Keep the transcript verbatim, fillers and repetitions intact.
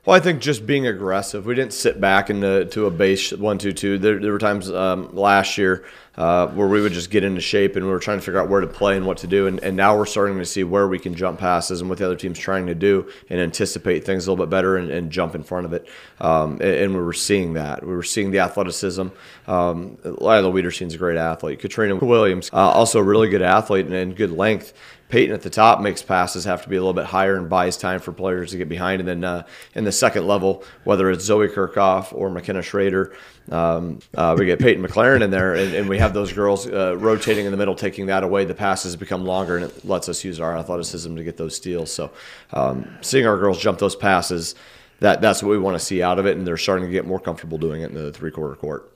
Well, I think just being aggressive. We didn't sit back into to a base one two two. There, there were times um, last year uh, where we would just get into shape and we were trying to figure out where to play and what to do. And, and now we're starting to see where we can jump passes and what the other team's trying to do and anticipate things a little bit better and, and jump in front of it. Um, and, and we were seeing that. We were seeing the athleticism. Um, Lila Wiederstein's a great athlete. Katrina Williams, uh, also a really good athlete and, and good length. Peyton at the top makes passes have to be a little bit higher and buys time for players to get behind. And then uh, in the second level, whether it's Zoe Kirchhoff or McKenna Schrader, um, uh, we get Peyton McLaren in there, and, and we have those girls uh, rotating in the middle, taking that away. The passes become longer, and it lets us use our athleticism to get those steals. So um, seeing our girls jump those passes, that that's what we want to see out of it, and they're starting to get more comfortable doing it in the three-quarter court.